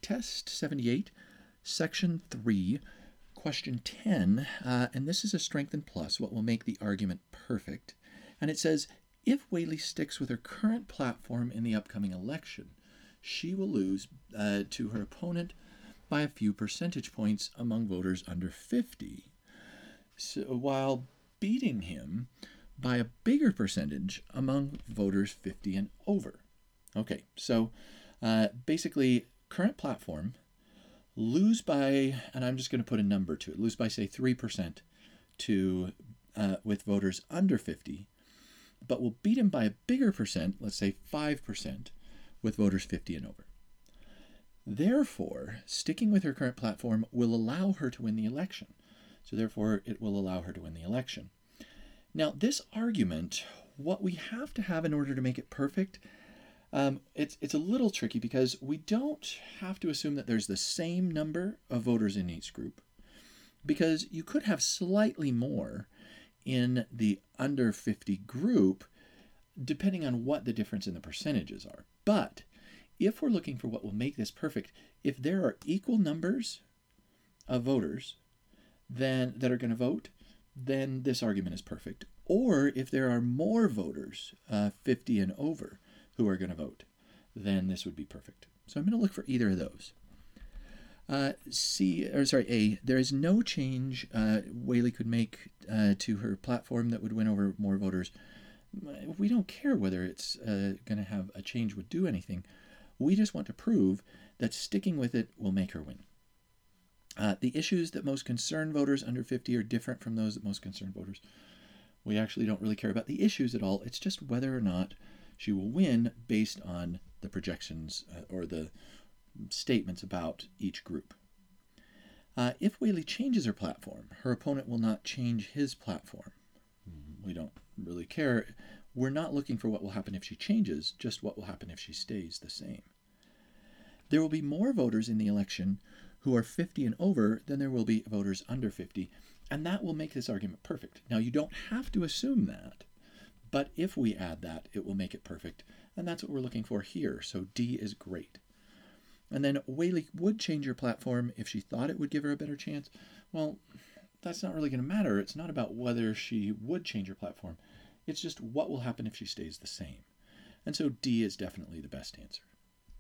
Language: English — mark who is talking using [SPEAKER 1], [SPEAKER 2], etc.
[SPEAKER 1] Test 78, Section 3, Question 10, and this is a strengthen plus, what will make the argument perfect. And it says, if Whaley sticks with her current platform in the upcoming election, she will lose to her opponent by a few percentage points among voters under 50, while beating him by a bigger percentage among voters 50 and over. Okay, so basically, current platform, lose by, and I'm just going to put a number to it, lose by, say, 3% with voters under 50, but will beat him by a bigger percent, let's say 5%, with voters 50 and over. Therefore, sticking with her current platform will allow her to win the election. So therefore, it will allow her to win the election. Now, this argument, what we have to have in order to make it perfect, it's a little tricky because we don't have to assume that there's the same number of voters in each group, because you could have slightly more in the under 50 group depending on what the difference in the percentages are. But if we're looking for what will make this perfect, if there are equal numbers of voters that are going to vote, then this argument is perfect. Or if there are more voters, 50 and over, who are going to vote, then this would be perfect. So I'm going to look for either of those. A, there is no change Whaley could make to her platform that would win over more voters. We don't care whether it's going to have a change would do anything. We just want to prove that sticking with it will make her win. The issues that most concern voters under 50 are different from those that most concern voters. We actually don't really care about the issues at all. It's just whether or not she will win based on the projections or the statements about each group. If Whaley changes her platform, her opponent will not change his platform. We don't really care. We're not looking for what will happen if she changes, just what will happen if she stays the same. There will be more voters in the election who are 50 and over than there will be voters under 50, and that will make this argument perfect. Now, you don't have to assume that, but if we add that, it will make it perfect, and that's what we're looking for here, so D is great. And then Whaley would change her platform if she thought it would give her a better chance. Well, that's not really going to matter. It's not about whether she would change her platform. It's just what will happen if she stays the same. And so D is definitely the best answer.